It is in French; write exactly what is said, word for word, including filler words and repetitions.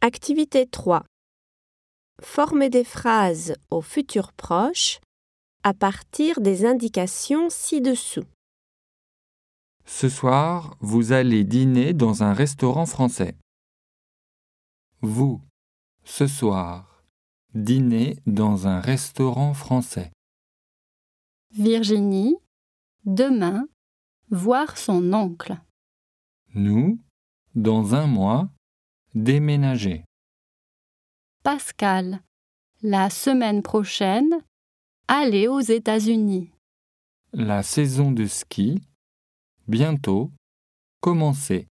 Activité trois. Formez des phrases au futur proche à partir des indications ci-dessous. Ce soir, vous allez dîner dans un restaurant français. Vous, ce soir, dînez dans un restaurant français. Virginie, demain, voir son oncle. Nous, dans un mois, déménager. Pascal, la semaine prochaine, aller aux États-Unis. La saison de ski, bientôt, commencer.